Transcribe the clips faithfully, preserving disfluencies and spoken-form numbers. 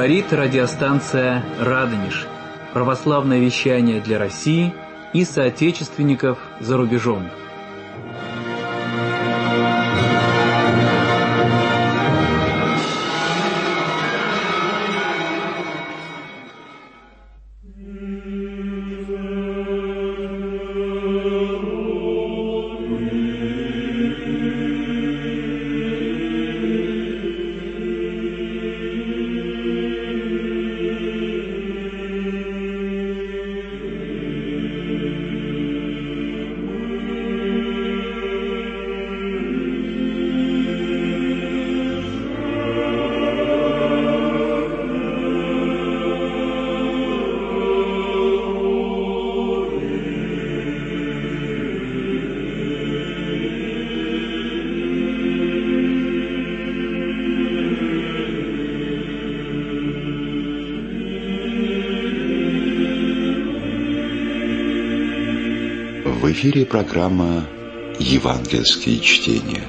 Говорит радиостанция «Радонеж». Православное вещание для России и соотечественников за рубежом. В эфире программа «Евангельские чтения».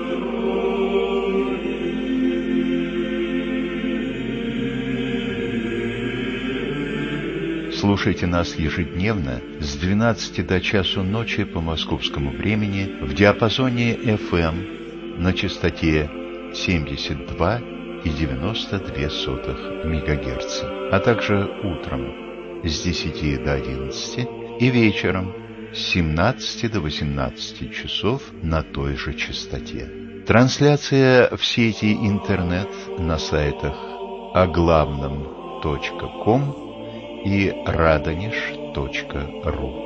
Слушайте нас ежедневно с двенадцати до часу ночи по московскому времени в диапазоне эф эм на частоте семьдесят два и девяносто две сотых мегагерца, а также утром с десяти до одиннадцати и вечером с семнадцати до восемнадцати часов на той же частоте. Трансляция в сети интернет на сайтах оглавном точка ком и радонеж точка ру.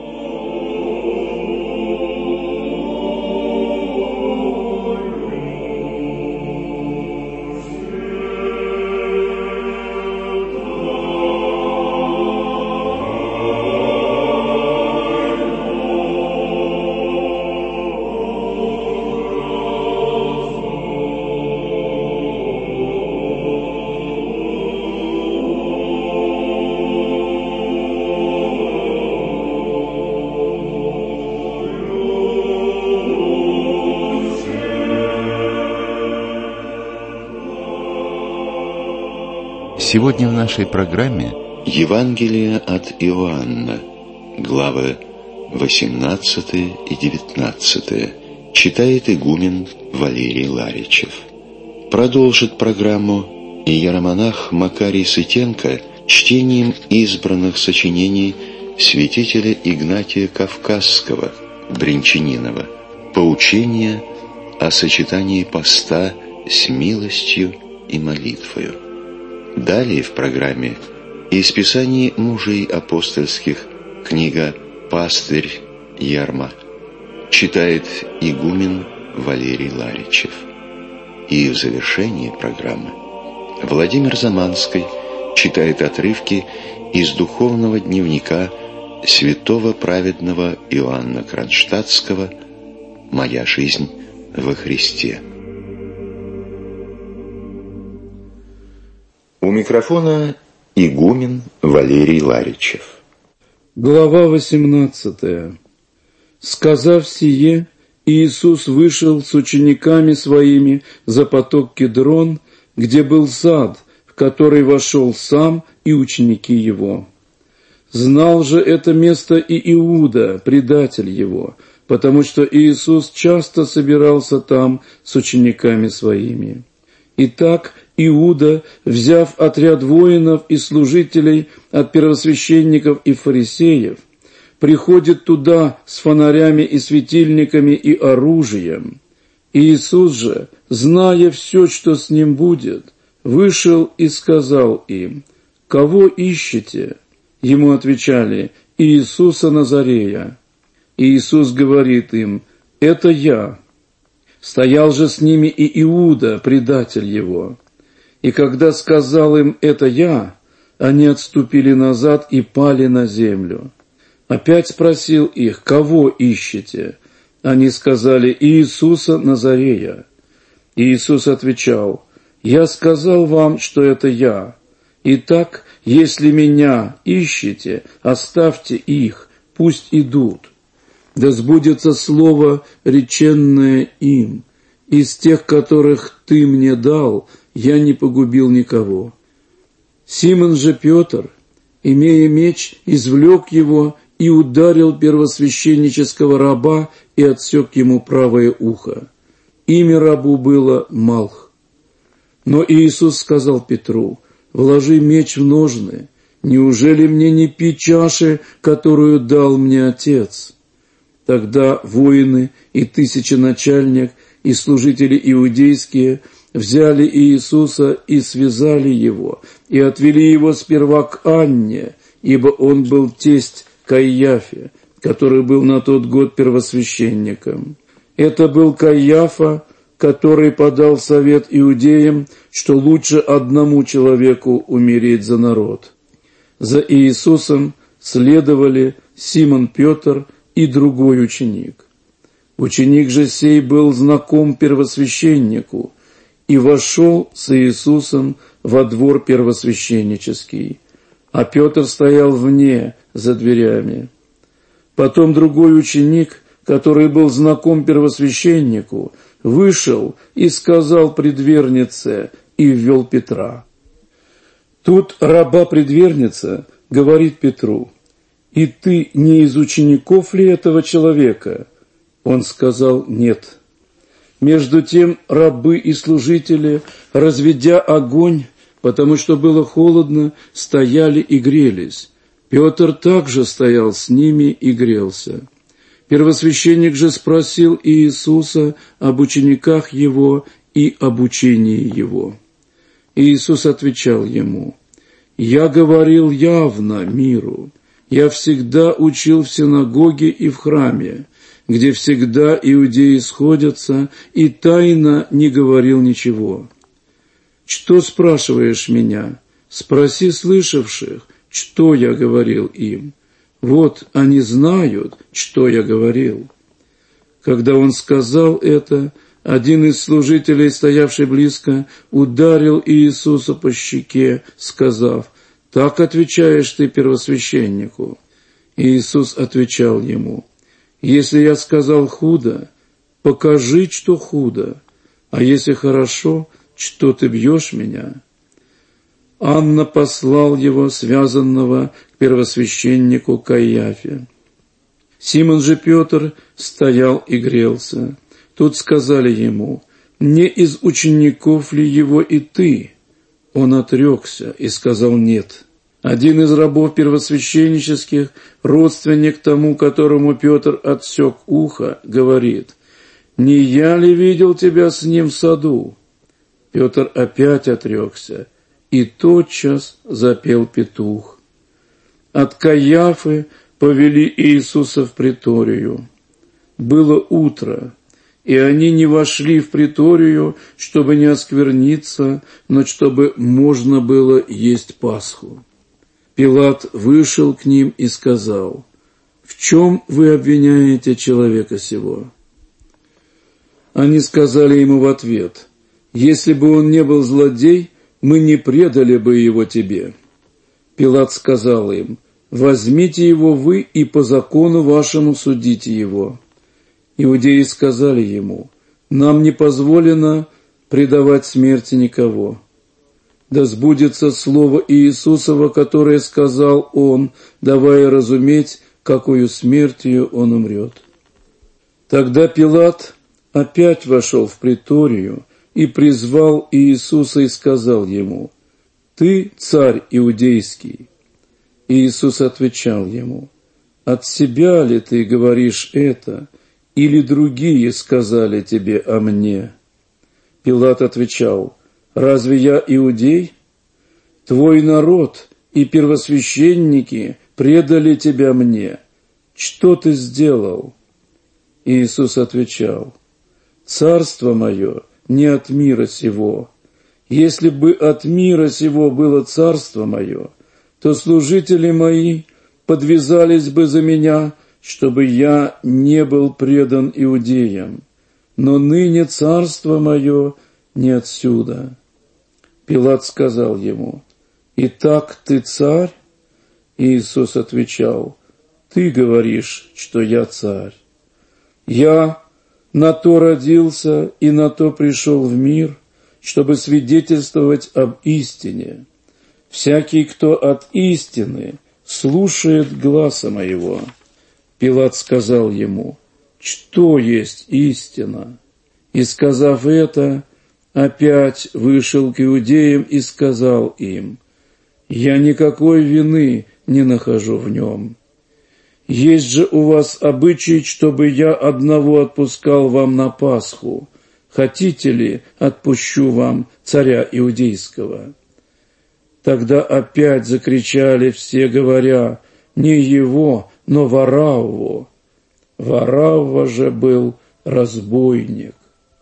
Сегодня в нашей программе Евангелие от Иоанна, главы восемнадцатая и девятнадцатая, читает игумен Валерий Ларичев. Продолжит программу иеромонах Макарий Сытенко чтением избранных сочинений святителя Игнатия Кавказского, Брянчанинова, «Поучение о сочетании поста с милостью и молитвою». Далее в программе из Писаний мужей апостольских книга «Пастырь Ярма» читает игумен Валерий Ларичев. И в завершении программы Владимир Заманский читает отрывки из духовного дневника святого праведного Иоанна Кронштадтского «Моя жизнь во Христе». У микрофона игумен Валерий Ларичев. Глава восемнадцатая. Сказав сие, Иисус вышел с учениками своими за поток Кедрон, где был сад, в который вошел сам и ученики его. Знал же это место и Иуда, предатель его, потому что Иисус часто собирался там с учениками своими. Итак, Иуда, взяв отряд воинов и служителей от первосвященников и фарисеев, приходит туда с фонарями и светильниками и оружием. Иисус же, зная все, что с ним будет, вышел и сказал им: «Кого ищете?» Ему отвечали: «Иисуса Назарея». Иисус говорит им: «Это я». Стоял же с ними и Иуда, предатель его. И когда сказал им: «Это я», они отступили назад и пали на землю. Опять спросил их: «Кого ищете?» Они сказали: «Иисуса Назарея». Иисус отвечал: «Я сказал вам, что это я. Итак, если меня ищете, оставьте их, пусть идут. Да сбудется слово, реченное им: из тех, которых ты мне дал, я не погубил никого». Симон же Петр, имея меч, извлек его и ударил первосвященнического раба и отсек ему правое ухо. Имя рабу было Малх. Но Иисус сказал Петру: «Вложи меч в ножны. Неужели мне не пить чаши, которую дал мне Отец?» Тогда воины и тысяченачальник и служители иудейские взяли Иисуса и связали его, и отвели его сперва к Анне, ибо он был тесть Каиафе, который был на тот год первосвященником. Это был Каиафа, который подал совет иудеям, что лучше одному человеку умереть за народ. За Иисусом следовали Симон Петр и другой ученик. Ученик же сей был знаком первосвященнику и вошел с Иисусом во двор первосвященнический, а Петр стоял вне, за дверями. Потом другой ученик, который был знаком первосвященнику, вышел и сказал предвернице и ввел Петра. Тут раба-предверница говорит Петру: «И ты не из учеников ли этого человека?» Он сказал: «Нет». Между тем рабы и служители, разведя огонь, потому что было холодно, стояли и грелись. Петр также стоял с ними и грелся. Первосвященник же спросил Иисуса об учениках его и об учении его. Иисус отвечал ему: «Я говорил явно миру. Я всегда учил в синагоге и в храме, где всегда иудеи сходятся, и тайно не говорил ничего. Что спрашиваешь меня? Спроси слышавших, что я говорил им. Вот они знают, что я говорил». Когда он сказал это, один из служителей, стоявший близко, ударил Иисуса по щеке, сказав: «Так отвечаешь ты первосвященнику». Иисус отвечал ему: «Если я сказал худо, покажи, что худо, а если хорошо, что ты бьешь меня?» Анна послал его, связанного, к первосвященнику Каиафе. Симон же Петр стоял и грелся. Тут сказали ему: «Не из учеников ли его и ты?» Он отрекся и сказал: «Нет». Один из рабов первосвященнических, родственник тому, которому Петр отсек ухо, говорит: «Не я ли видел тебя с ним в саду?» Петр опять отрекся, и тотчас запел петух. От Каиафы повели Иисуса в приторию. Было утро, и они не вошли в приторию, чтобы не оскверниться, но чтобы можно было есть Пасху. Пилат вышел к ним и сказал: «В чем вы обвиняете человека сего?» Они сказали ему в ответ: «Если бы он не был злодей, мы не предали бы его тебе». Пилат сказал им: «Возьмите его вы и по закону вашему судите его». Иудеи сказали ему: «Нам не позволено предавать смерти никого. Да сбудется слово Иисусова, которое сказал он, давая разуметь, какою смертью он умрет». Тогда Пилат опять вошел в приторию и призвал Иисуса и сказал ему: «Ты царь иудейский?» Иисус отвечал ему: «От себя ли ты говоришь это, или другие сказали тебе о мне?» Пилат отвечал: «Разве я иудей? Твой народ и первосвященники предали тебя мне. Что ты сделал?» Иисус отвечал: «Царство мое не от мира сего. Если бы от мира сего было царство мое, то служители мои подвязались бы за меня, чтобы я не был предан иудеям. Но ныне царство мое не отсюда». Пилат сказал ему: «Итак, ты царь?» Иисус отвечал: «Ты говоришь, что я царь. Я на то родился и на то пришел в мир, чтобы свидетельствовать об истине. всякий, кто от истины, слушает гласа моего». Пилат сказал ему: «Что есть истина?» И, сказав это, опять вышел к иудеям и сказал им: «Я никакой вины не нахожу в нем. Есть же у вас обычай, чтобы я одного отпускал вам на Пасху. Хотите ли, отпущу вам царя иудейского?» Тогда опять закричали все, говоря: «Не его, но Варавву». Варавва же был разбойник.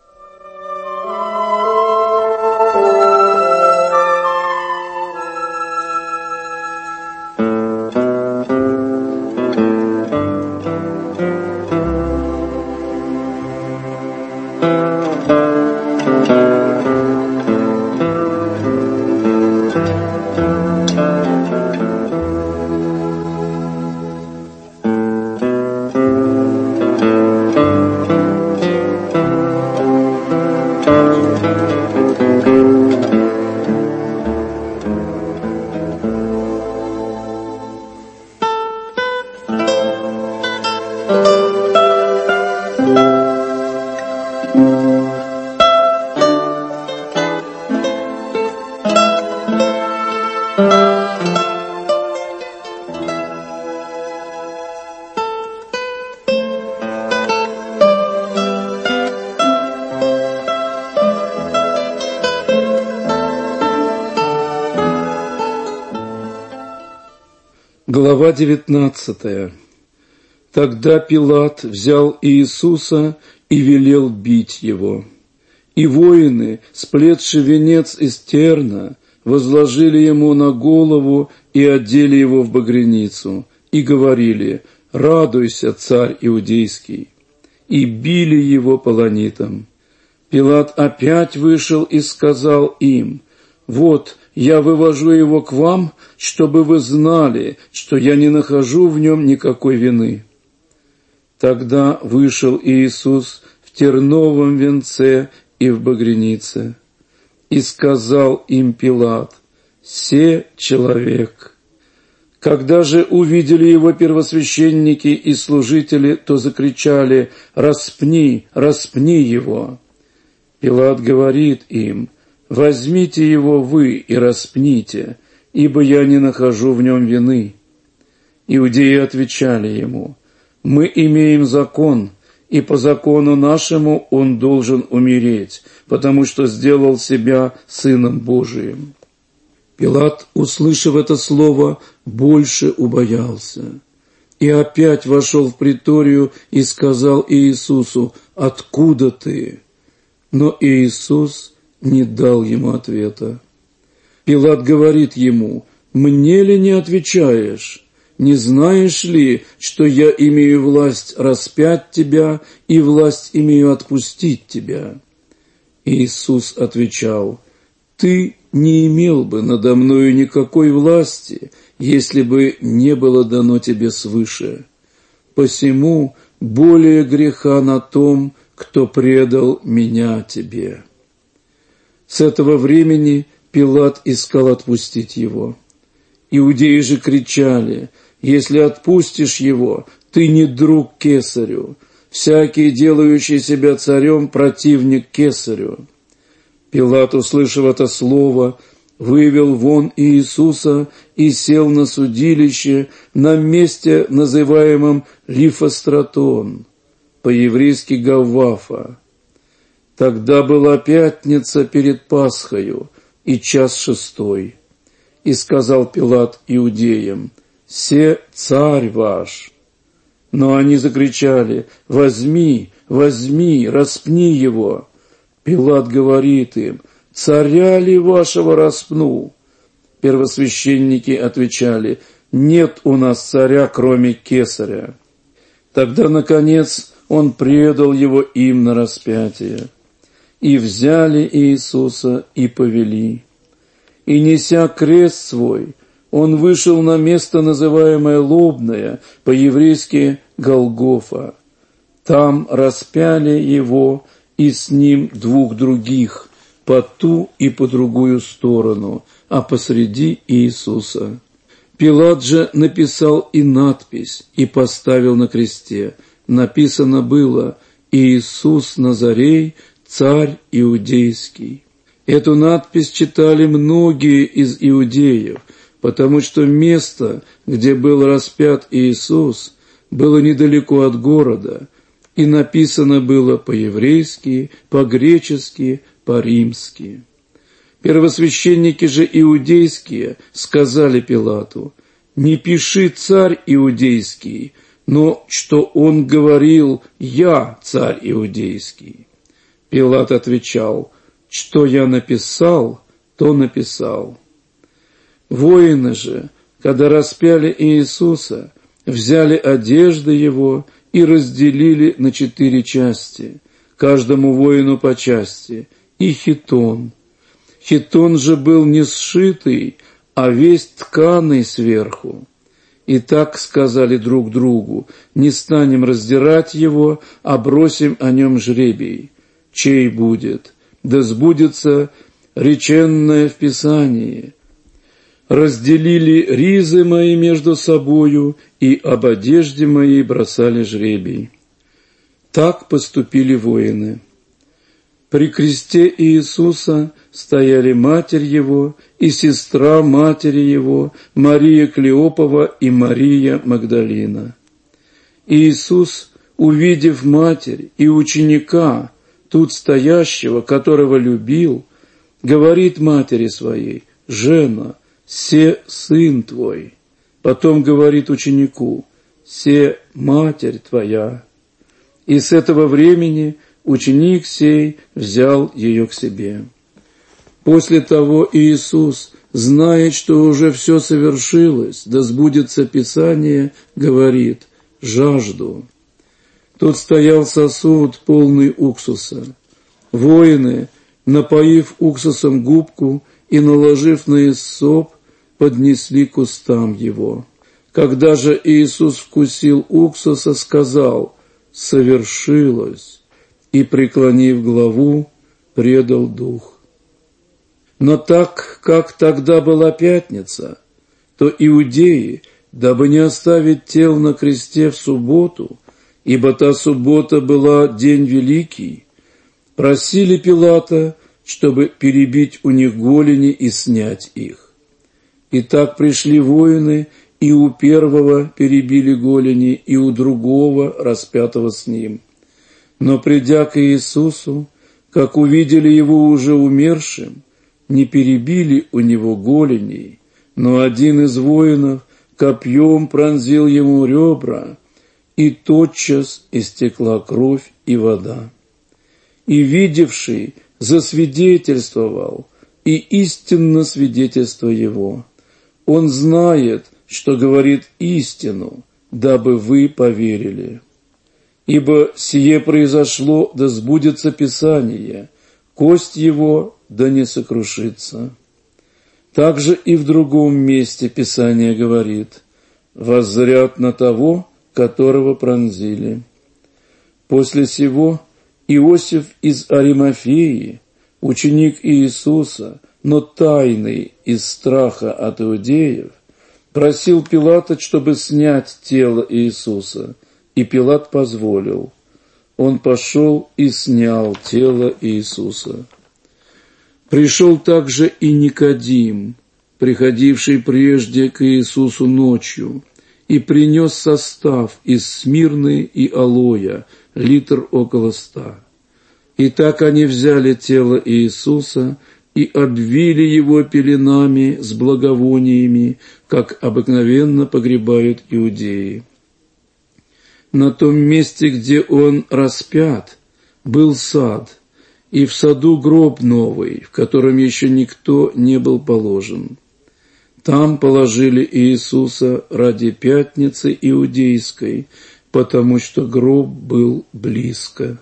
Глава девятнадцатая. Тогда Пилат взял Иисуса и велел бить его. И воины, сплетши венец из терна, возложили ему на голову и одели его в багряницу, и говорили: «Радуйся, царь иудейский!» И били его полонитом. Пилат опять вышел и сказал им: «Вот, я вывожу его к вам, чтобы вы знали, что я не нахожу в нем никакой вины». Тогда вышел Иисус в терновом венце и в багрянице, и сказал им Пилат: «Се человек». Когда же увидели его первосвященники и служители, то закричали: «Распни, распни его!» Пилат говорит им: «Возьмите его вы и распните, ибо я не нахожу в нем вины». Иудеи отвечали ему: «Мы имеем закон, и по закону нашему он должен умереть, потому что сделал себя Сыном Божиим». Пилат, услышав это слово, больше убоялся, и опять вошел в приторию и сказал Иисусу: «Откуда ты?» Но Иисус не дал ему ответа. Пилат говорит ему: «Мне ли не отвечаешь? Не знаешь ли, что я имею власть распять тебя и власть имею отпустить тебя?» Иисус отвечал: «Ты не имел бы надо мною никакой власти, если бы не было дано тебе свыше. Посему более греха на том, кто предал меня тебе». С этого времени Пилат искал отпустить его. Иудеи же кричали: «Если отпустишь его, ты не друг кесарю. Всякий, делающий себя царем, противник кесарю». Пилат, услышав это слово, вывел вон Иисуса и сел на судилище на месте, называемом Лифостратон, по-еврейски Гаввафа. Тогда была пятница перед Пасхою и час шестой. И сказал Пилат иудеям: «Се царь ваш». Но они закричали: «Возьми, возьми, распни его». Пилат говорит им: «Царя ли вашего распну?» Первосвященники отвечали: «Нет у нас царя, кроме кесаря». Тогда, наконец, он предал его им на распятие. И взяли Иисуса и повели. И, неся крест свой, он вышел на место, называемое Лобное, по-еврейски Голгофа. Там распяли его и с ним двух других, по ту и по другую сторону, а посреди Иисуса. Пилат же написал и надпись, и поставил на кресте. Написано было: «Иисус Назарей, царь иудейский». Эту надпись читали многие из иудеев, потому что место, где был распят Иисус, было недалеко от города, и написано было по-еврейски, по-гречески, по-римски. Первосвященники же иудейские сказали Пилату: «Не пиши царь иудейский, но что он говорил: я царь иудейский». Пилат отвечал: «Что я написал, то написал». Воины же, когда распяли Иисуса, взяли одежды его и разделили на четыре части, каждому воину по части, и хитон. Хитон же был не сшитый, а весь тканый сверху. И так сказали друг другу: не станем раздирать его, а бросим о нем жребий. Чей будет? Да сбудется реченное в Писании: разделили ризы мои между собою, и об одежде моей бросали жребий. Так поступили воины. При кресте Иисуса стояли матерь его и сестра матери его, Мария Клеопова и Мария Магдалина. Иисус, увидев матерь и ученика, тут стоящего, которого любил, говорит матери своей: «Жена, се сын твой». Потом говорит ученику: «Се матерь твоя». И с этого времени ученик сей взял ее к себе. После того Иисус, зная, что уже все совершилось, да сбудется Писание, говорит: «Жажду». Тут стоял сосуд, полный уксуса. Воины, напоив уксусом губку и наложив на иссоп, поднесли к устам его. Когда же Иисус вкусил уксуса, сказал: «Совершилось», и, преклонив главу, предал дух. Но так как тогда была пятница, то иудеи, дабы не оставить тел на кресте в субботу, ибо та суббота была день великий, просили Пилата, чтобы перебить у них голени и снять их. И так пришли воины, и у первого перебили голени, и у другого, распятого с ним. Но, придя к Иисусу, как увидели его уже умершим, не перебили у него голеней, но один из воинов копьем пронзил ему ребра, и тотчас истекла кровь и вода. И видевший засвидетельствовал, и истинно свидетельство его. Он знает, что говорит истину, дабы вы поверили. Ибо сие произошло, да сбудется Писание: кость его да не сокрушится. Также и в другом месте Писание говорит: воззрят на того, которого пронзили. После сего Иосиф из Аримафеи, ученик Иисуса, но тайный из страха от иудеев, просил Пилата, чтобы снять тело Иисуса, и Пилат позволил. Он пошел и снял тело Иисуса. Пришел также и Никодим, приходивший прежде к Иисусу ночью, и принес состав из смирны и алоя, литр около ста. И так они взяли тело Иисуса и обвили его пеленами с благовониями, как обыкновенно погребают иудеи. На том месте, где он распят, был сад, и в саду гроб новый, в котором еще никто не был положен. Там положили Иисуса ради пятницы иудейской, потому что гроб был близко.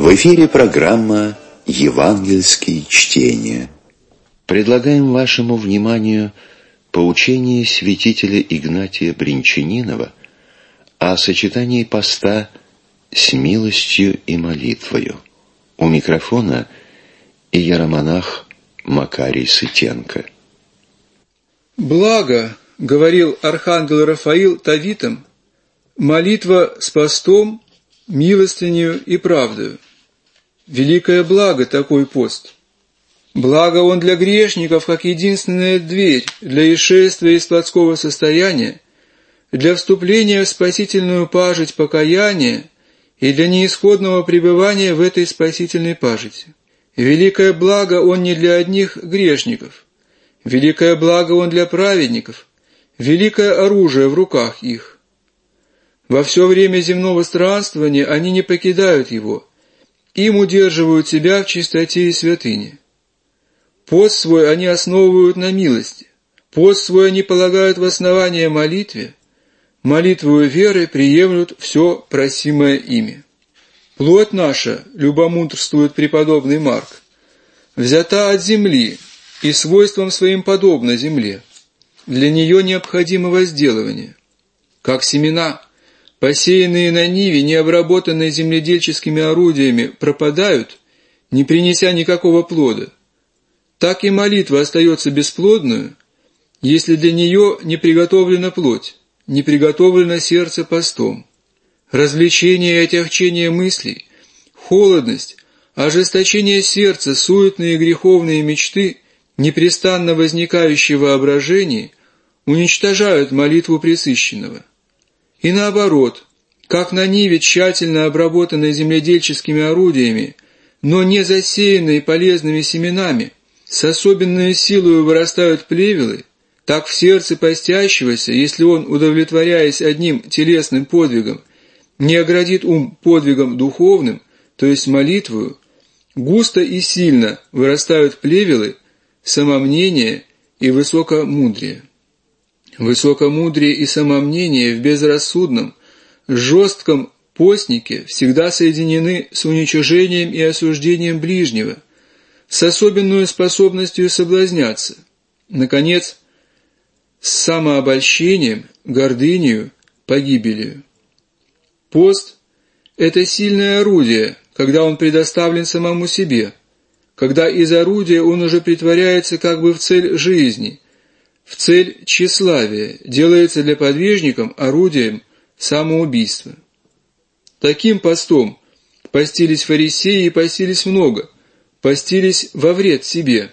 В эфире программа «Евангельские чтения». Предлагаем вашему вниманию поучение святителя Игнатия Бринчанинова о сочетании поста с милостью и молитвою. У микрофона иеромонах Макарий Сытенко. «Благо, — говорил архангел Рафаил Тавитам, — молитва с постом, милостынею и правдою. Великое благо такой пост. Благо он для грешников, как единственная дверь для исшествия из плотского состояния, для вступления в спасительную пажить покаяния и для неисходного пребывания в этой спасительной пажити. Великое благо он не для одних грешников, великое благо он для праведников, великое оружие в руках их. Во все время земного странствования они не покидают его, им удерживают себя в чистоте и святыне. Пост свой они основывают на милости, пост свой они полагают в основание молитве, молитвою веры приемлют все просимое ими. Плоть наша, любомудрствует преподобный Марк, взята от земли и свойством своим подобна земле. Для нее необходимо возделывание. Как семена, посеянные на ниве, не обработанные земледельческими орудиями, пропадают, не принеся никакого плода, так и молитва остается бесплодную, если для нее не приготовлена плоть, не приготовлено сердце постом. Развлечение и отягчение мыслей, холодность, ожесточение сердца, суетные греховные мечты, непрестанно возникающие в воображении, уничтожают молитву пресыщенного. И наоборот, как на ниве, тщательно обработанной земледельческими орудиями, но не засеянной полезными семенами, с особенной силой вырастают плевелы, так в сердце постящегося, если он, удовлетворяясь одним телесным подвигом, не оградит ум подвигом духовным, то есть молитвою, густо и сильно вырастают плевелы, самомнение и высокомудрие. Высокомудрие и самомнение в безрассудном, жестком постнике всегда соединены с уничижением и осуждением ближнего, с особенной способностью соблазняться, наконец, с самообольщением, гордынею, погибелью. Пост – это сильное орудие, когда он предоставлен самому себе, когда из орудия он уже притворяется как бы в цель жизни, в цель тщеславия, делается для подвижников орудием самоубийства. Таким постом постились фарисеи и постились много, постились во вред себе.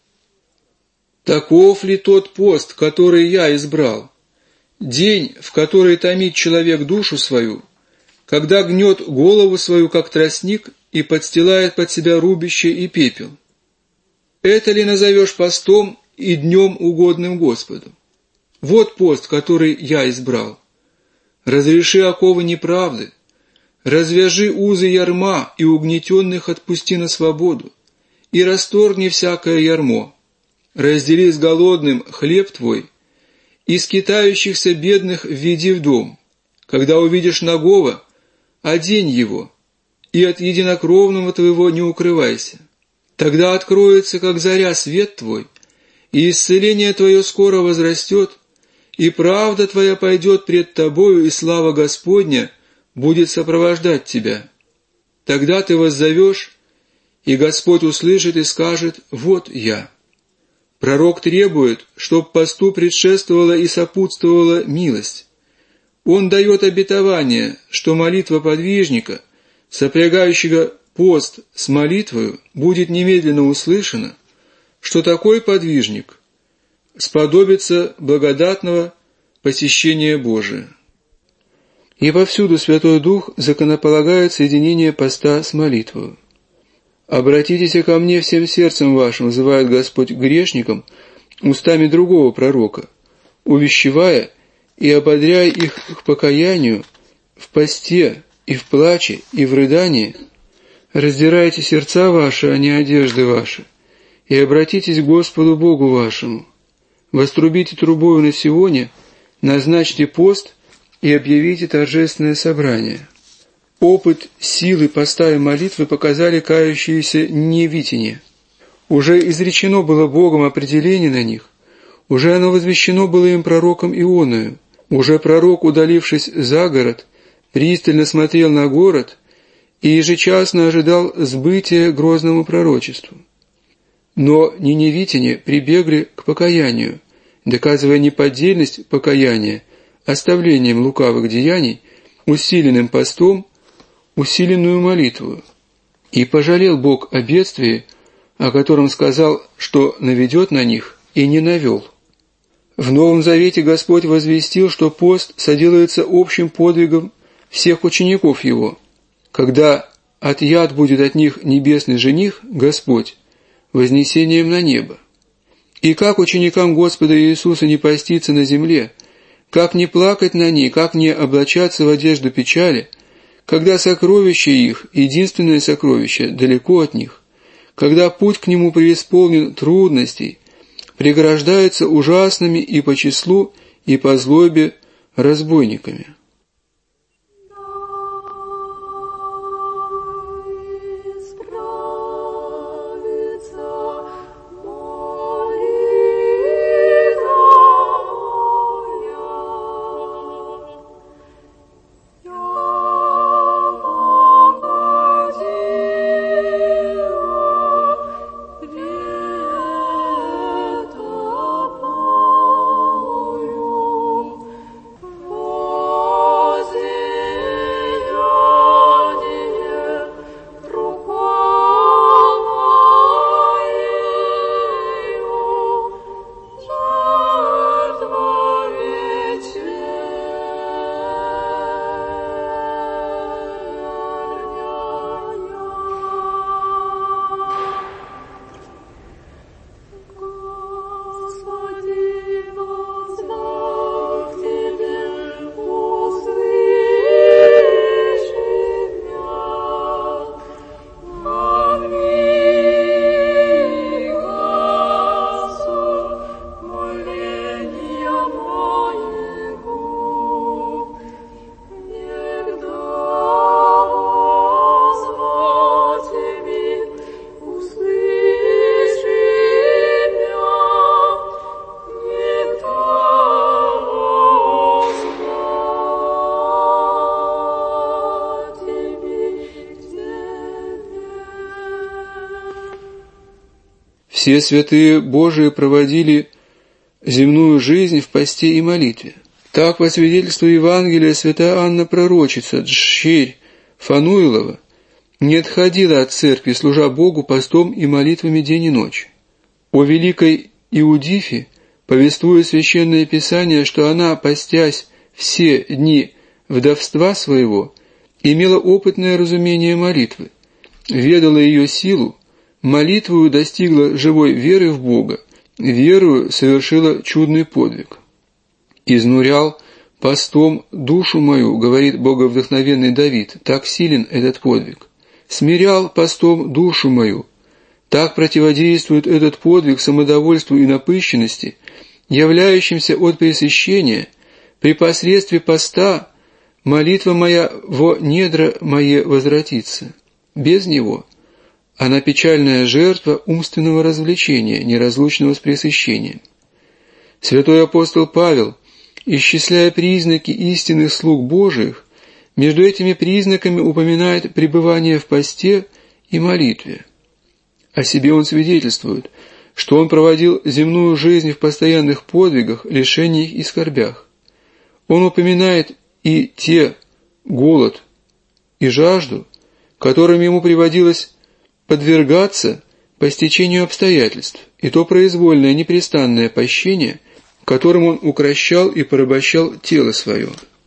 Таков ли тот пост, который я избрал? День, в который томит человек душу свою, когда гнет голову свою, как тростник, и подстилает под себя рубище и пепел. Это ли назовешь постом и днем угодным Господу? Вот пост, который я избрал. Разреши оковы неправды, развяжи узы ярма и угнетенных отпусти на свободу, и расторгни всякое ярмо. Раздели с голодным хлеб твой, и скитающихся бедных введи в дом. Когда увидишь нагого, одень его, и от единокровного твоего не укрывайся. Тогда откроется, как заря, свет твой, и исцеление твое скоро возрастет, и правда твоя пойдет пред тобою, и слава Господня будет сопровождать тебя. Тогда ты воззовешь, и Господь услышит и скажет: «Вот я». Пророк требует, чтоб посту предшествовала и сопутствовала милость. Он дает обетование, что молитва подвижника, сопрягающего пост с молитвою, будет немедленно услышана, что такой подвижник сподобится благодатного посещения Божия. И повсюду Святой Дух законополагает соединение поста с молитвою. «Обратитесь ко мне всем сердцем вашим», называет Господь грешникам устами другого пророка, увещевая и ободряя их к покаянию в посте и в плаче и в рыдании. «Раздирайте сердца ваши, а не одежды ваши, и обратитесь к Господу Богу вашему. Вострубите трубою на Сионе, назначьте пост и объявите торжественное собрание. опыт силы поста и молитвы показали кающиеся невитяне. Уже изречено было Богом определение на них, уже оно возвещено было им пророком Ионою, уже пророк, удалившись за город, пристально смотрел на город и ежечасно ожидал сбытия грозному пророчеству. Но ниневитяне прибегли к покаянию, доказывая неподдельность покаяния оставлением лукавых деяний, усиленным постом, усиленную молитву. И пожалел Бог о бедствии, о котором сказал, что наведет на них, и не навел. В Новом Завете Господь возвестил, что пост соделается общим подвигом всех учеников Его. Когда отъят будет от них небесный жених, Господь, вознесением на небо. И как ученикам Господа Иисуса не поститься на земле, как не плакать на ней, как не облачаться в одежду печали, когда сокровище их, единственное сокровище, далеко от них, когда путь к нему преисполнен трудностей, преграждается ужасными и по числу, и по злобе разбойниками. Все святые Божии проводили земную жизнь в посте и молитве. Так, по свидетельству Евангелия, святая Анна Пророчица, дщерь Фануилова, не отходила от церкви, служа Богу постом и молитвами день и ночь. О великой Иудифе повествует Священное Писание, что она, постясь все дни вдовства своего, имела опытное разумение молитвы, ведала ее силу, молитвою достигла живой веры в Бога, верою совершила чудный подвиг. «Изнурял постом душу мою», говорит боговдохновенный Давид, так силен этот подвиг. «Смирял постом душу мою». Так противодействует этот подвиг самодовольству и напыщенности, являющимся от пресыщения. При посредстве поста молитва моя во недра мое возвратится. Без него она печальная жертва умственного развлечения, неразлучного с пресыщением. Святой апостол Павел, исчисляя признаки истинных слуг Божиих, между этими признаками упоминает пребывание в посте и молитве. О себе он свидетельствует, что он проводил земную жизнь в постоянных подвигах, лишениях и скорбях. Он упоминает и те голод и жажду, которым ему приводилось подвергаться по стечению обстоятельств, и то произвольное непрестанное пощение, которым он укрощал и порабощал тело свое.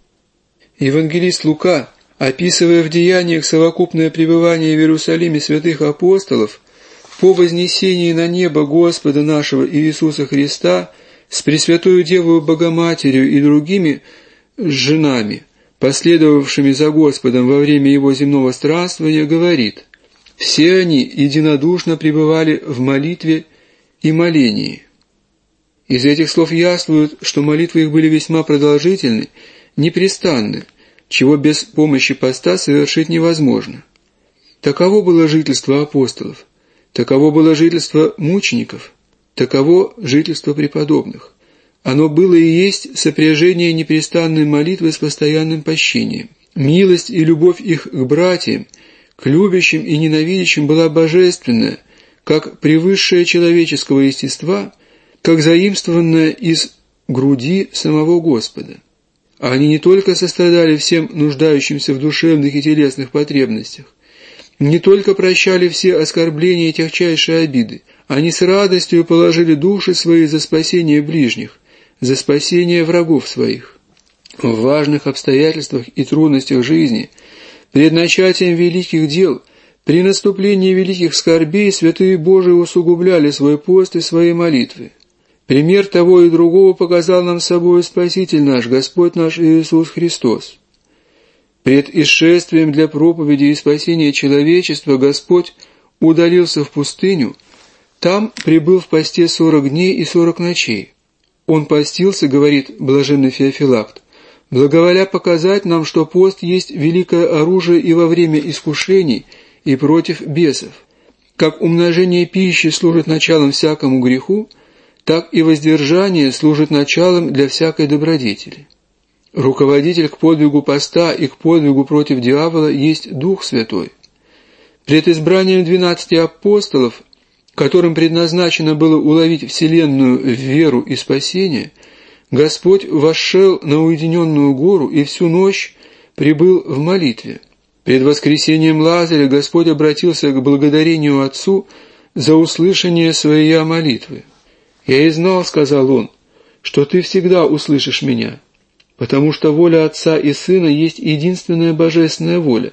Евангелист Лука, описывая в деяниях совокупное пребывание в Иерусалиме святых апостолов по вознесении на небо Господа нашего Иисуса Христа с Пресвятою Девою Богоматерью и другими женами, последовавшими за Господом во время Его земного странствования, говорит: «Все они единодушно пребывали в молитве и молении». Из этих слов яствует, что молитвы их были весьма продолжительны, непрестанны, чего без помощи поста совершить невозможно. Таково было жительство апостолов, таково было жительство мучеников, таково жительство преподобных. Оно было и есть сопряжение непрестанной молитвы с постоянным пощением. Милость и любовь их к братьям, к любящим и ненавидящим была божественная, как превысшая человеческого естества, как заимствованная из груди самого Господа. Они не только сострадали всем нуждающимся в душевных и телесных потребностях, не только прощали все оскорбления и тягчайшие обиды, они с радостью положили души свои за спасение ближних, за спасение врагов своих. В важных обстоятельствах и трудностях жизни, пред начатием великих дел, при наступлении великих скорбей святые Божии усугубляли свой пост и свои молитвы. Пример того и другого показал нам собою Спаситель наш, Господь наш Иисус Христос. Пред исшествием для проповеди и спасения человечества Господь удалился в пустыню, там пребыл в посте сорок дней и сорок ночей. Он постился, говорит блаженный Феофилакт, благоволя показать нам, что пост есть великое оружие и во время искушений, и против бесов. Как умножение пищи служит началом всякому греху, так и воздержание служит началом для всякой добродетели. Руководитель к подвигу поста и к подвигу против дьявола есть Дух Святой. Пред избранием двенадцати апостолов, которым предназначено было уловить вселенную в веру и спасение, Господь восшел на уединенную гору и всю ночь пребыл в молитве. Пред воскресением Лазаря Господь обратился к благодарению Отцу за услышание своей молитвы. «Я и знал, — сказал он, — что ты всегда услышишь меня, потому что воля Отца и Сына есть единственная божественная воля.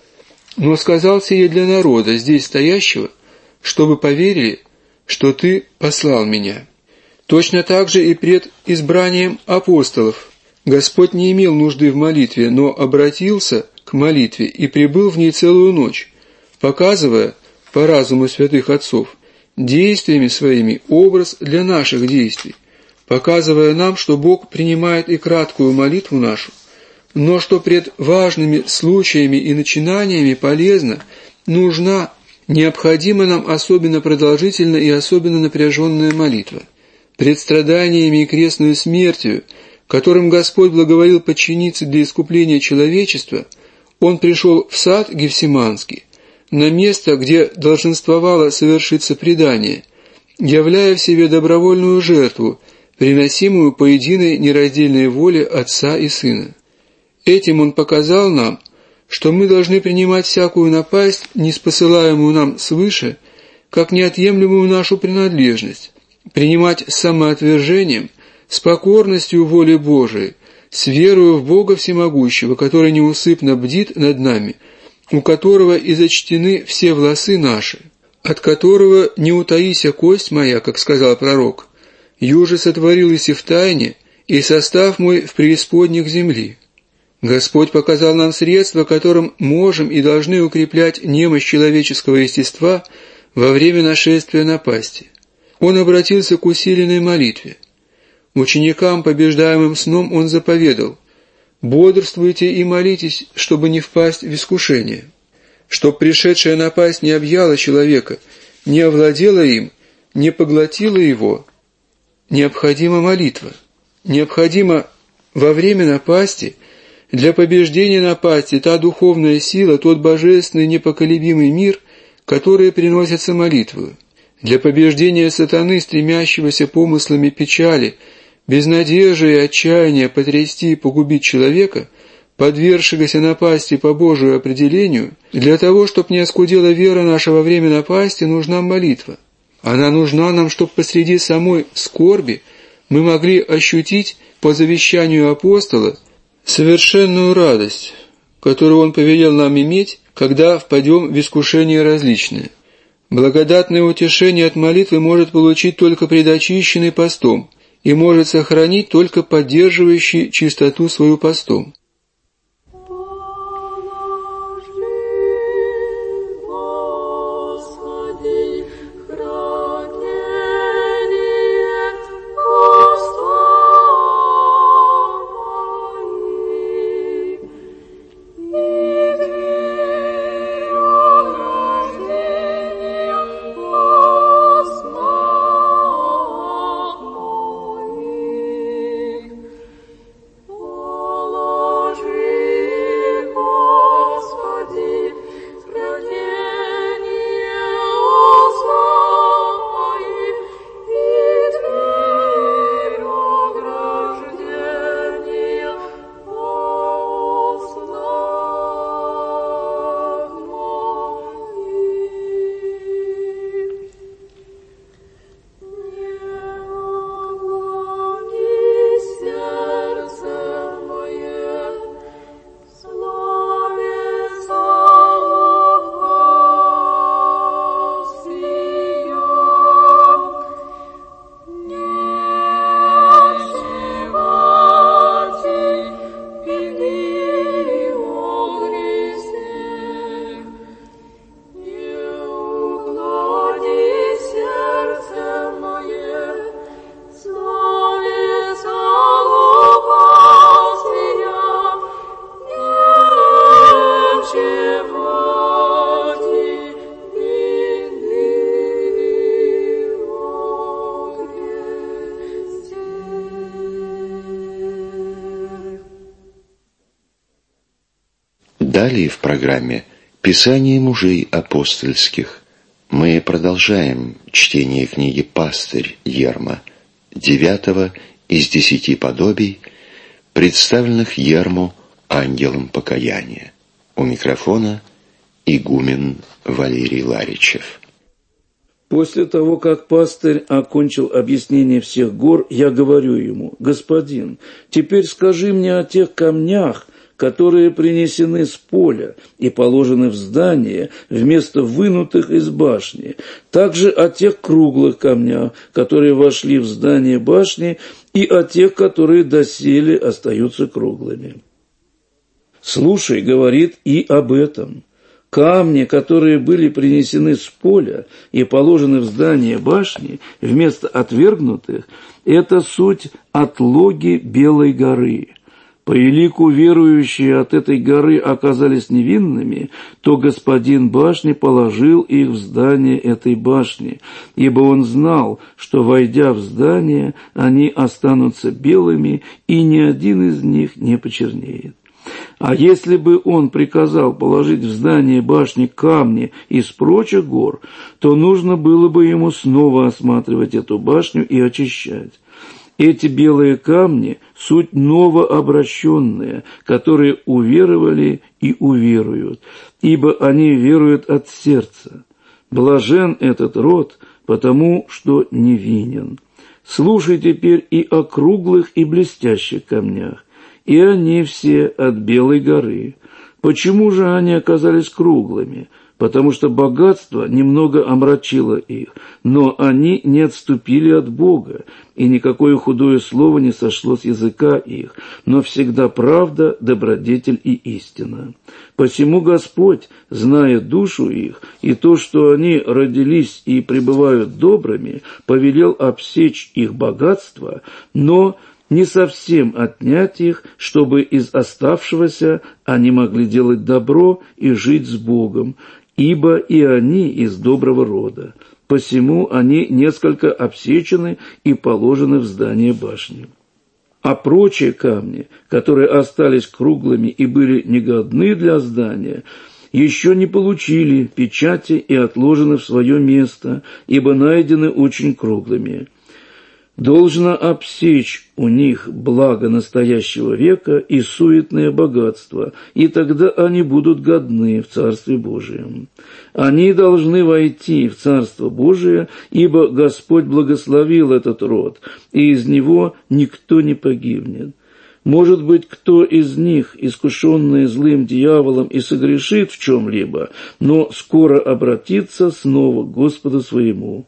Но сказал сие для народа, здесь стоящего, чтобы поверили, что ты послал меня». Точно так же и пред избранием апостолов Господь не имел нужды в молитве, но обратился к молитве и пребыл в ней целую ночь, показывая, по разуму святых отцов, действиями своими образ для наших действий, показывая нам, что Бог принимает и краткую молитву нашу, но что пред важными случаями и начинаниями полезна, нужна, необходима нам особенно продолжительная и особенно напряженная молитва. Пред страданиями и крестную смертью, которым Господь благоволил подчиниться для искупления человечества, Он пришел в сад Гефсиманский, на место, где долженствовало совершиться предание, являя в себе добровольную жертву, приносимую по единой нераздельной воле Отца и Сына. Этим Он показал нам, что мы должны принимать всякую напасть, ниспосылаемую нам свыше, как неотъемлемую нашу принадлежность, принимать с самоотвержением, с покорностью воли Божией, с верою в Бога Всемогущего, который неусыпно бдит над нами, у которого и зачтены все волосы наши, от которого не утаися кость моя, как сказал пророк, юже сотворилась и в тайне, и состав мой в преисподнях земли. Господь показал нам средства, которым можем и должны укреплять немощь человеческого естества во время нашествия напасти. Он обратился к усиленной молитве. Ученикам, побеждаемым сном, Он заповедал: «Бодрствуйте и молитесь, чтобы не впасть в искушение». Чтоб пришедшая напасть не объяла человека, не овладела им, не поглотила его, необходима молитва. Необходима во время напасти, для побеждения напасти, та духовная сила, тот божественный непоколебимый мир, который приносится молитвою. Для побеждения сатаны, стремящегося помыслами печали, безнадежи и отчаяния потрясти и погубить человека, подвергшегося напасти по Божию определению, для того, чтобы не оскудела вера наша во время напасти, нужна молитва. Она нужна нам, чтобы посреди самой скорби мы могли ощутить по завещанию апостола совершенную радость, которую он повелел нам иметь, когда впадем в искушение различные. Благодатное утешение от молитвы может получить только предочищенный постом и может сохранить только поддерживающий чистоту свою постом. Далее в программе «Писание мужей апостольских». Мы продолжаем чтение книги «Пастырь Ерма», девятого из десяти подобий, представленных Ерму ангелом покаяния. У микрофона игумен Валерий Ларичев. После того, как пастырь окончил объяснение всех гор, я говорю ему: «Господин, теперь скажи мне о тех камнях, которые принесены с поля и положены в здание вместо вынутых из башни, также о тех круглых камнях, которые вошли в здание башни, и о тех, которые доселе остаются круглыми. Слушай, говорит, и об этом. Камни, которые были принесены с поля и положены в здание башни вместо отвергнутых, это суть отлоги Белой горы. По элику верующие от этой горы оказались невинными, то господин башни положил их в здание этой башни, ибо он знал, что, войдя в здание, они останутся белыми, и ни один из них не почернеет. А если бы он приказал положить в здание башни камни из прочих гор, то нужно было бы ему снова осматривать эту башню и очищать. Эти белые камни – суть новообращенные, которые уверовали и уверуют, ибо они веруют от сердца. Блажен этот род, потому что невинен. Слушай теперь и о круглых и блестящих камнях. И они все от Белой горы. Почему же они оказались круглыми? Потому что богатство немного омрачило их, но они не отступили от Бога, и никакое худое слово не сошло с языка их, но всегда правда, добродетель и истина. Посему Господь, зная душу их и то, что они родились и пребывают добрыми, повелел обсечь их богатство, но не совсем отнять их, чтобы из оставшегося они могли делать добро и жить с Богом, ибо и они из доброго рода. Посему они несколько обсечены и положены в здание башни. А прочие камни, которые остались круглыми и были негодны для здания, еще не получили печати и отложены в свое место, ибо найдены очень круглыми. Должно обсечь у них благо настоящего века и суетное богатство, и тогда они будут годны в Царстве Божием. Они должны войти в Царство Божие, ибо Господь благословил этот род, и из него никто не погибнет. Может быть, кто из них, искушенный злым дьяволом, и согрешит в чем-либо, но скоро обратится снова к Господу своему.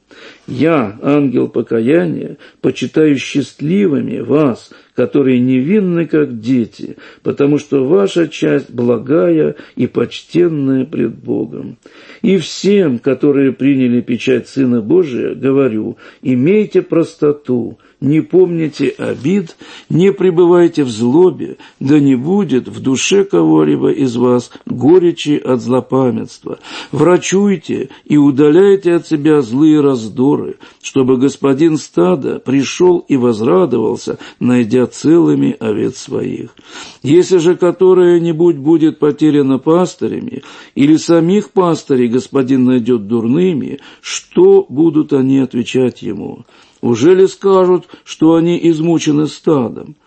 Я, ангел покаяния, почитаю счастливыми вас, которые невинны, как дети, потому что ваша часть благая и почтенная пред Богом. И всем, которые приняли печать Сына Божия, говорю: имейте простоту, не помните обид, не пребывайте в злобе, да не будет в душе кого-либо из вас горечи от злопамятства. Врачуйте и удаляйте от себя злые раздоры, чтобы господин стада пришел и возрадовался, найдя целыми овец своих. Если же которая-нибудь будет потеряна пастырями, или самих пастырей господин найдет дурными, что будут они отвечать ему? Уже ли скажут, что они измучены стадом?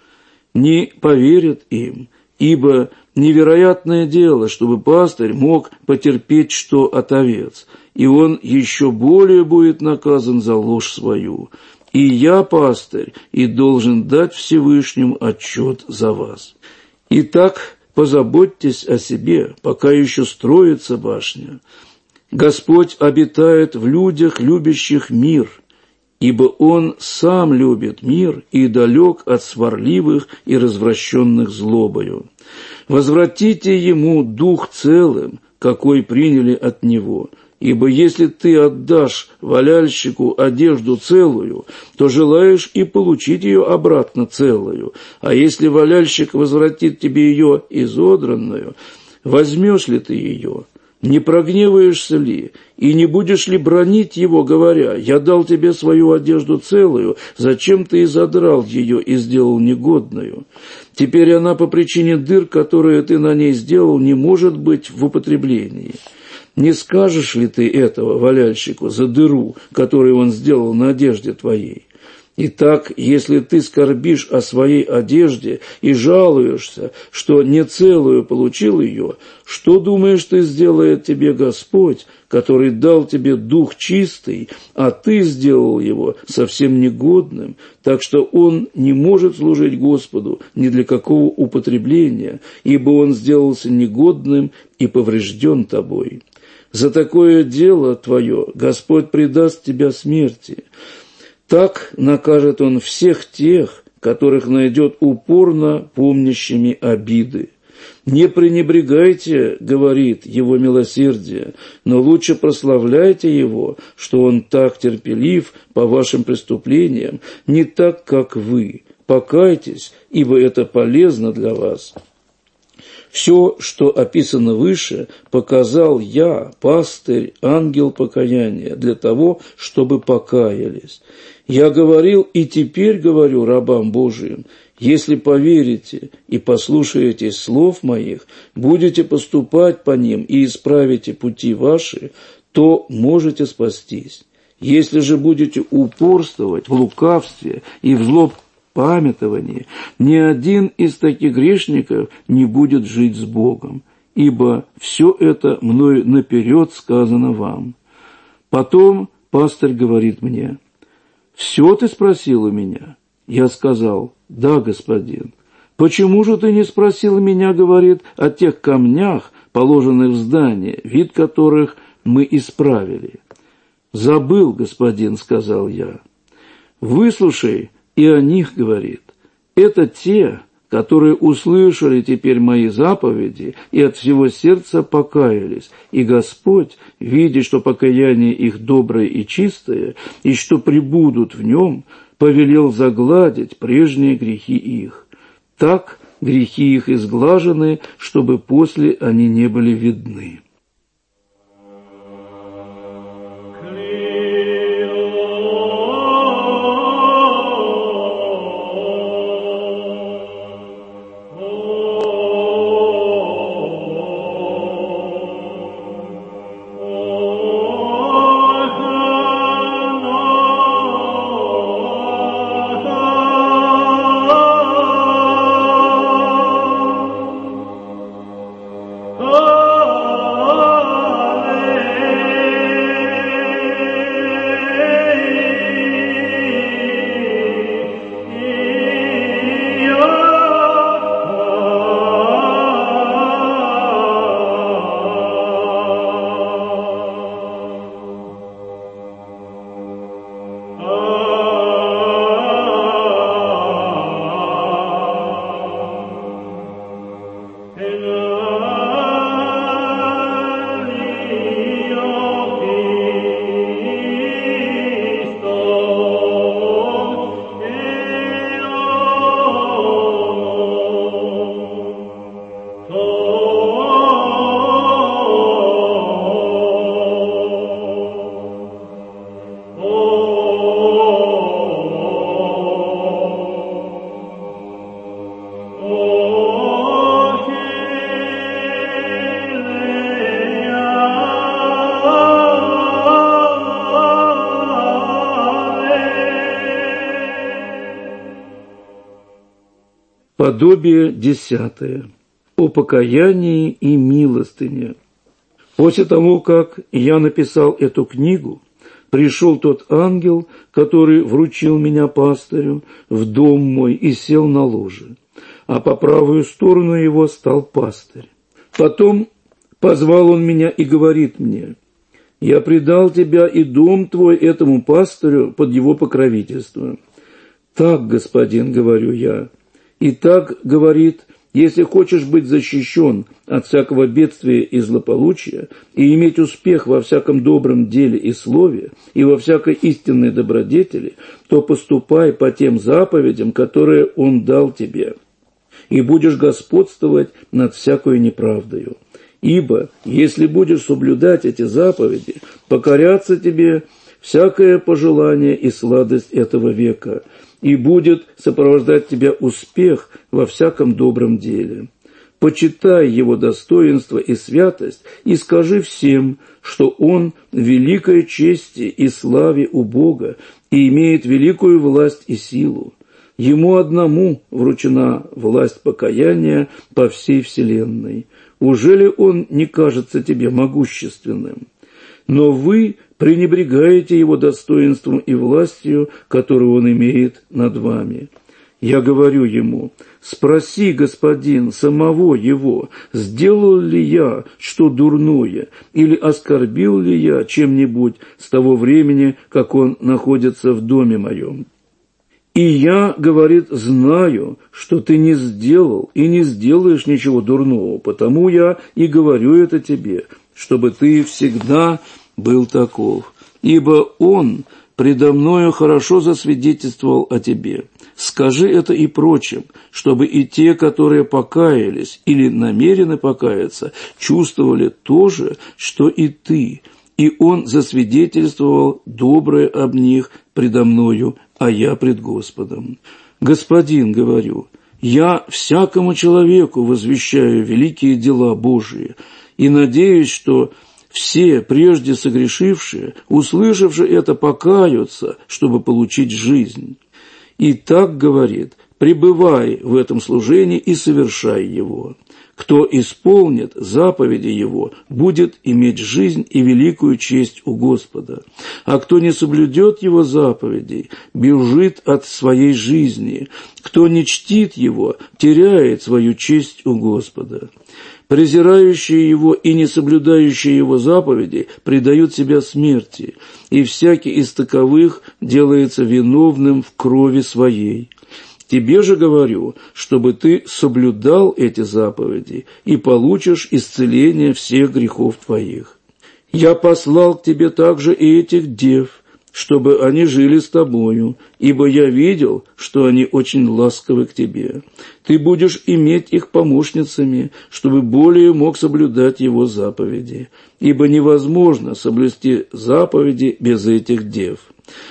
Не поверят им, ибо невероятное дело, чтобы пастырь мог потерпеть что от овец, и он еще более будет наказан за ложь свою. И я, пастырь, и должен дать Всевышнему отчет за вас. Итак, позаботьтесь о себе, пока еще строится башня. Господь обитает в людях, любящих мир, ибо Он сам любит мир и далек от сварливых и развращенных злобою. Возвратите Ему дух целым, какой приняли от Него. Ибо если ты отдашь валяльщику одежду целую, то желаешь и получить ее обратно целую, а если валяльщик возвратит тебе ее изодранную, возьмешь ли ты ее? Не прогневаешься ли, и не будешь ли бранить его, говоря: «Я дал тебе свою одежду целую, зачем ты изодрал ее и сделал негодную? Теперь она по причине дыр, которые ты на ней сделал, не может быть в употреблении». Не скажешь ли ты этого валяльщику за дыру, которую он сделал на одежде твоей? Итак, если ты скорбишь о своей одежде и жалуешься, что не целую получил ее, что думаешь, ты сделает тебе Господь, который дал тебе дух чистый, а ты сделал его совсем негодным, так что он не может служить Господу ни для какого употребления, ибо он сделался негодным и поврежден тобой. За такое дело твое Господь предаст тебя смерти. Так накажет он всех тех, которых найдет упорно помнящими обиды. «Не пренебрегайте, — говорит, — его милосердие, но лучше прославляйте его, что он так терпелив по вашим преступлениям, не так, как вы. Покайтесь, ибо это полезно для вас». Все, что описано выше, показал я, пастырь, ангел покаяния, для того, чтобы покаялись. Я говорил и теперь говорю рабам Божиим: если поверите и послушаетесь слов моих, будете поступать по ним и исправите пути ваши, то можете спастись. Если же будете упорствовать в лукавстве и в злопамятовании, ни один из таких грешников не будет жить с Богом, ибо все это мною наперед сказано вам. Потом пастырь говорит мне: «Все ты спросил у меня?» Я сказал: «Да, господин». «Почему же ты не спросил меня, — говорит, — о тех камнях, положенных в здание, вид которых мы исправили?» «Забыл, господин, — сказал я». «Выслушай и о них, — говорит, — это те, которые услышали теперь мои заповеди и от всего сердца покаялись, и Господь, видя, что покаяние их доброе и чистое, и что пребудут в нем, повелел загладить прежние грехи их. Так грехи их изглажены, чтобы после они не были видны». Подобие десятое. О покаянии и милостыне. После того, как я написал эту книгу, пришел тот ангел, который вручил меня пастырю, в дом мой и сел на ложе, а по правую сторону его стал пастырь. Потом позвал он меня и говорит мне: «Я предал тебя и дом твой этому пастырю под его покровительство». «Так, господин, — говорю я, — и так, — говорит, — если хочешь быть защищен от всякого бедствия и злополучия и иметь успех во всяком добром деле и слове и во всякой истинной добродетели, то поступай по тем заповедям, которые он дал тебе, и будешь господствовать над всякою неправдою. Ибо, если будешь соблюдать эти заповеди, покорятся тебе всякое пожелание и сладость этого века, и будет сопровождать тебя успех во всяком добром деле. Почитай его достоинство и святость, и скажи всем, что он в великой чести и славе у Бога и имеет великую власть и силу. Ему одному вручена власть покаяния по всей вселенной. Ужели он не кажется тебе могущественным? Но вы пренебрегаете его достоинством и властью, которую он имеет над вами. Я говорю ему: спроси, господин, самого его, сделал ли я что дурное, или оскорбил ли я чем-нибудь с того времени, как он находится в доме моем. И я, говорит, знаю, что ты не сделал и не сделаешь ничего дурного, потому я и говорю это тебе, чтобы ты всегда был таков. Ибо он предо мною хорошо засвидетельствовал о тебе. Скажи это и прочим, чтобы и те, которые покаялись или намерены покаяться, чувствовали то же, что и ты. И он засвидетельствовал доброе об них предо мною, а я пред Господом. Господин, говорю, я всякому человеку возвещаю великие дела Божии, и надеюсь, что все прежде согрешившие, услышавши это, покаются, чтобы получить жизнь. И так, говорит, пребывай в этом служении и совершай его. Кто исполнит заповеди его, будет иметь жизнь и великую честь у Господа. А кто не соблюдет его заповедей, бежит от своей жизни. Кто не чтит его, теряет свою честь у Господа. Презирающие его и не соблюдающие его заповеди предают себя смерти, и всякий из таковых делается виновным в крови своей. Тебе же говорю, чтобы ты соблюдал эти заповеди, и получишь исцеление всех грехов твоих. Я послал к тебе также и этих дев, чтобы они жили с тобою, ибо я видел, что они очень ласковы к тебе. Ты будешь иметь их помощницами, чтобы более мог соблюдать его заповеди, ибо невозможно соблюсти заповеди без этих дев.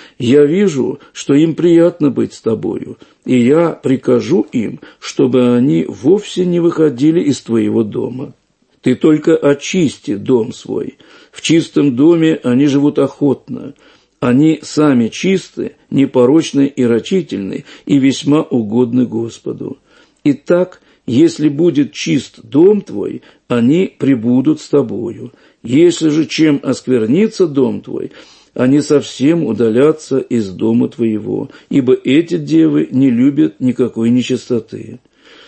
Я вижу, что им приятно быть с тобою, и я прикажу им, чтобы они вовсе не выходили из твоего дома. Ты только очисти дом свой. В чистом доме они живут охотно. Они сами чисты, непорочны и рачительны, и весьма угодны Господу. Итак, если будет чист дом твой, они пребудут с тобою. Если же чем осквернится дом твой, они совсем удалятся из дома твоего, ибо эти девы не любят никакой нечистоты.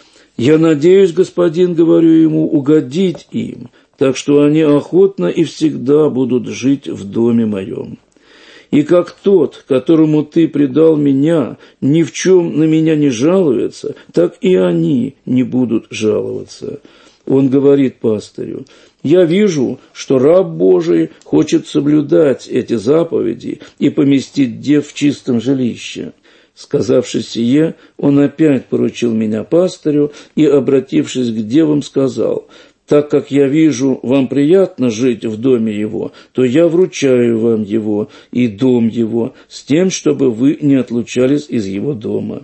Я надеюсь, господин, говорю ему, угодить им, так что они охотно и всегда будут жить в доме моем. И как тот, которому ты предал меня, ни в чем на меня не жалуется, так и они не будут жаловаться. Он говорит пастырю: я вижу, что раб Божий хочет соблюдать эти заповеди и поместить дев в чистом жилище. Сказавши сие, он опять поручил меня пастырю и, обратившись к девам, сказал: так как я вижу, вам приятно жить в доме его, то я вручаю вам его и дом его, с тем, чтобы вы не отлучались из его дома».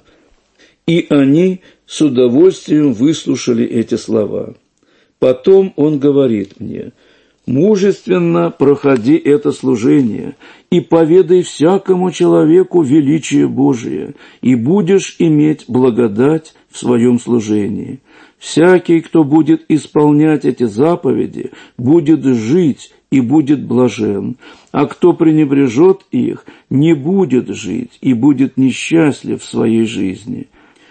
И они с удовольствием выслушали эти слова. Потом он говорит мне: «Мужественно проходи это служение и поведай всякому человеку величие Божие, и будешь иметь благодать в своем служении. Всякий, кто будет исполнять эти заповеди, будет жить и будет блажен, а кто пренебрежет их, не будет жить и будет несчастлив в своей жизни.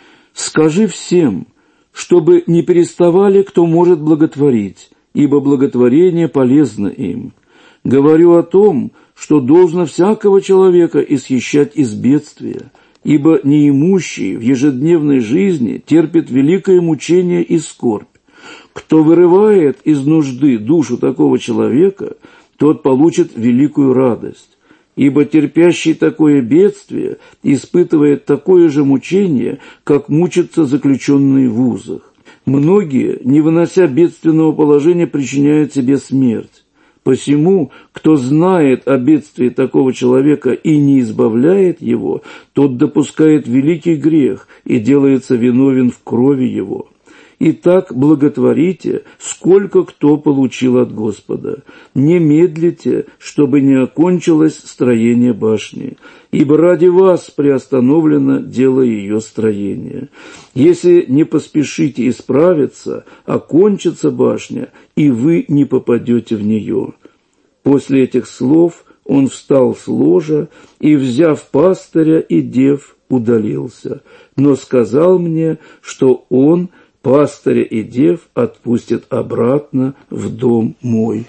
Скажи всем, чтобы не переставали, кто может благотворить, ибо благотворение полезно им. Говорю о том, что должно всякого человека исхищать из бедствия, ибо неимущий в ежедневной жизни терпит великое мучение и скорбь. Кто вырывает из нужды душу такого человека, тот получит великую радость, ибо терпящий такое бедствие испытывает такое же мучение, как мучатся заключенные в узах. Многие, не вынося бедственного положения, причиняют себе смерть. Посему, кто знает о бедствии такого человека и не избавляет его, тот допускает великий грех и делается виновен в крови его. Итак, благотворите, сколько кто получил от Господа. Не медлите, чтобы не окончилось строение башни, ибо ради вас приостановлено дело ее строения. Если не поспешите исправиться, окончится башня, и вы не попадете в нее». После этих слов он встал с ложа и, взяв пастыря и дев, удалился, но сказал мне, что он пастыря и дев отпустит обратно в дом мой.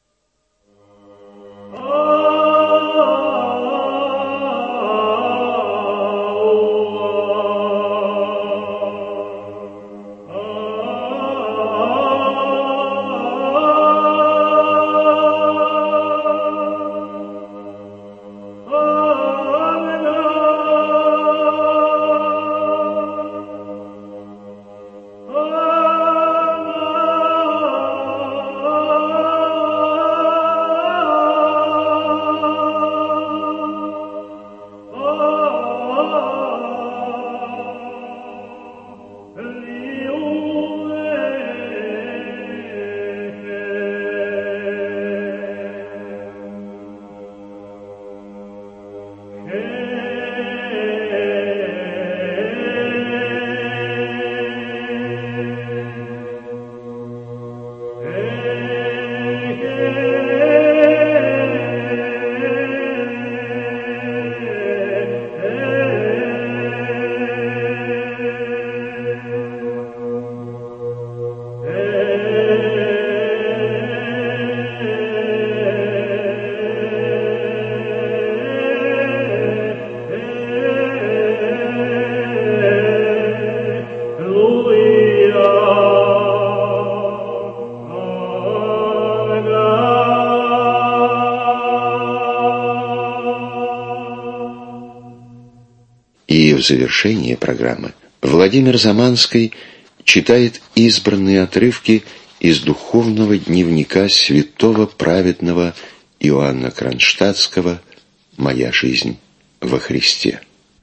И в завершении программы Владимир Заманский читает избранные отрывки из духовного дневника святого праведного Иоанна Кронштадтского «Моя жизнь во Христе».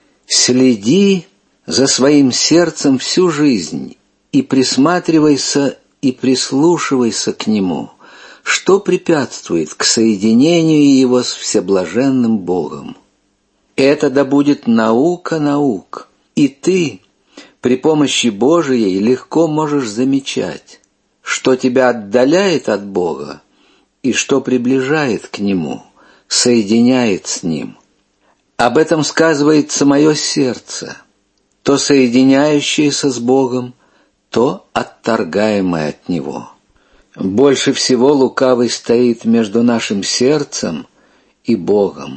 «Следи за своим сердцем всю жизнь и присматривайся и прислушивайся к нему, что препятствует к соединению его с всеблаженным Богом. Это да будет наука наук, и ты при помощи Божией легко можешь замечать, что тебя отдаляет от Бога и что приближает к Нему, соединяет с Ним. Об этом сказывается мое сердце, то соединяющееся с Богом, то отторгаемое от Него. Больше всего лукавый стоит между нашим сердцем и Богом.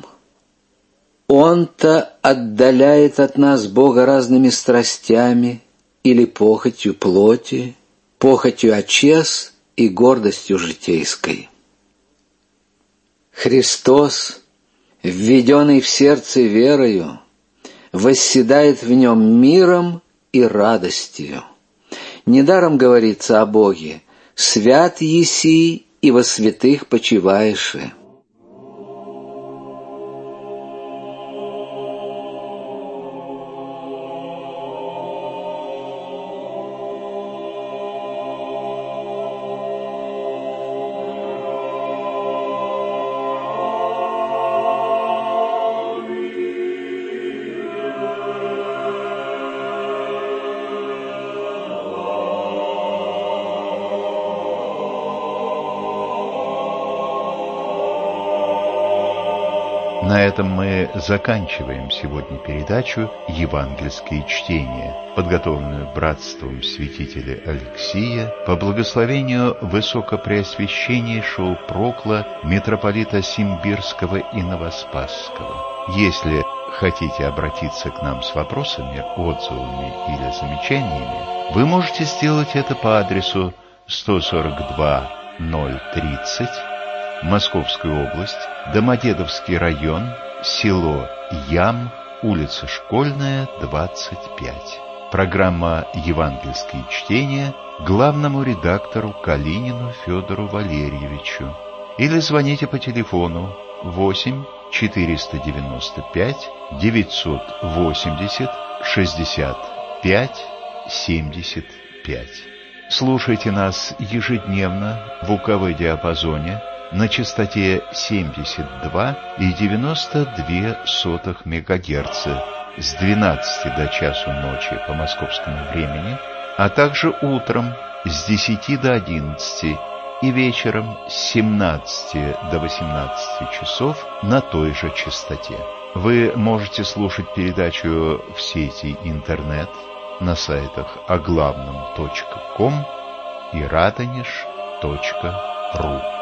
Он-то отдаляет от нас Бога разными страстями или похотью плоти, похотью очес и гордостью житейской. Христос, введенный в сердце верою, восседает в нем миром и радостью. Недаром говорится о Боге: «Свят еси, и во святых почиваешь». На этом мы заканчиваем сегодня передачу «Евангельские чтения», подготовленную братством святителя Алексия по благословению высокопреосвященнейшего прокла митрополита Симбирского и Новоспасского. Если хотите обратиться к нам с вопросами, отзывами или замечаниями, вы можете сделать это по адресу сто сорок два ноль тридцать, Московская область, Домодедовский район, село Ям, улица Школьная, двадцать пять. Программа «Евангельские чтения» главному редактору Калинину Федору Валерьевичу. Или звоните по телефону восемь четыреста девяносто пять девятьсот восемьдесят шестьдесят пять семьдесят пять. Слушайте нас ежедневно в УКВ диапазоне на частоте семьдесят два и девяносто две сотых мегагерца с двенадцати до часу ночи по московскому времени, а также утром с десяти до одиннадцати и вечером с семнадцати до восемнадцати часов на той же частоте. Вы можете слушать передачу в сети интернет на сайтах оглавном точка ком и радонеж точка ру.